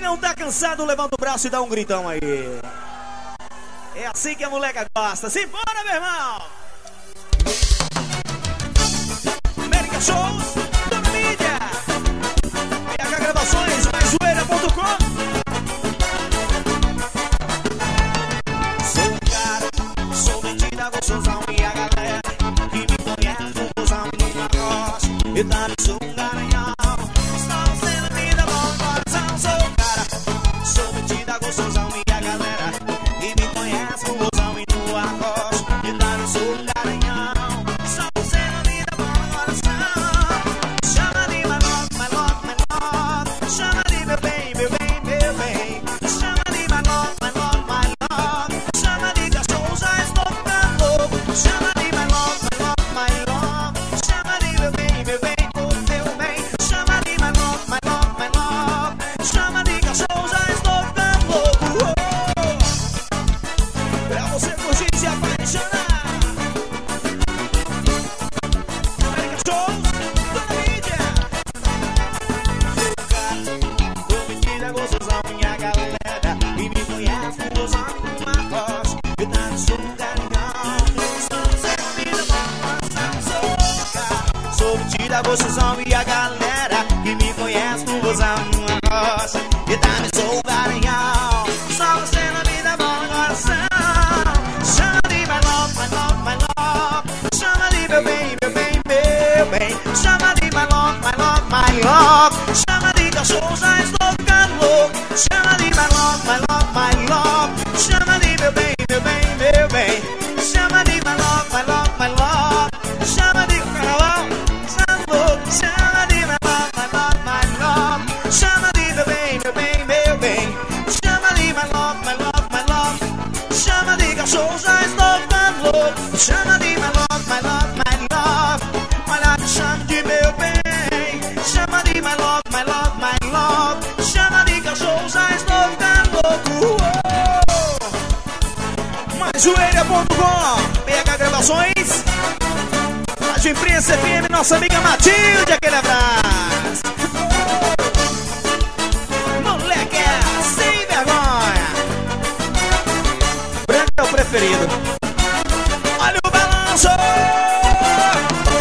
não tá cansado, levanta o braço e dá um gritão aí. É assim que a moleca gosta. Simbora, meu irmão! América Shows, toda mídia. PH Gravações, maizoeira.com. Sou um cara, sou metida, gostosão e a galera que me conhece, um gozão e nunca gosta. Eu também sou um garanhão. Estou sendo vida, bom coração. Sou um cara, sou metida, gostosão e a galera que me conhece, um gozão e nunca gosta. Eu também sou um garanhão. Estou sendo vida, bom coração. Chama de my love, my love, my love. Chama de meu bem, meu bem, meu bem. Chama de my love, my love, my love. Chama de cachorro, já estou ficando louco. Chama de my love, my love, my love. Chama de meu bem, meu bem, oh meu bem. Chama de my love, my love, my love. Chama de cachorro, já estou ficando louco. Pra você curtir e se apaixonar. América Shows, toda mídia. Tô metida, gostosão e a galera e me conhece, gozão e numa rocha. Eu não sou um carinhão. Estou sendo vida, bom coração. Sou metida, gostosão e a galera que me conhece, gozão e numa rocha. Eu também sou um carinhão. Só você na vida, bom coração. Chama de my love, my love, my love. Chama de meu bem, meu bem, meu bem. Chama de my love, my love, my love. Chama de cachorro, já estou ficando louco. Chama de my love, my love, my love. Chama de meu bem, meu bem, meu bem. Chama de my love, my love, my love. Chama de carnaval, louco. Chama de my love, my love, my love. Chama de meu bem, meu bem, meu bem. Chama de my love, my love, my love. Chama de cachorro, já estou ficando louco. Chama de my love, my love, my love. My love, chama de meu bem. Chama de my love, my love, my love. Chama de cachorro, já estou ficando louco. Maizoeira.com, PH Gravações, Rádio Imprensa FM, nossa amiga Matilde, aquele abraço. Moleque, sem vergonha. Branco é o preferido.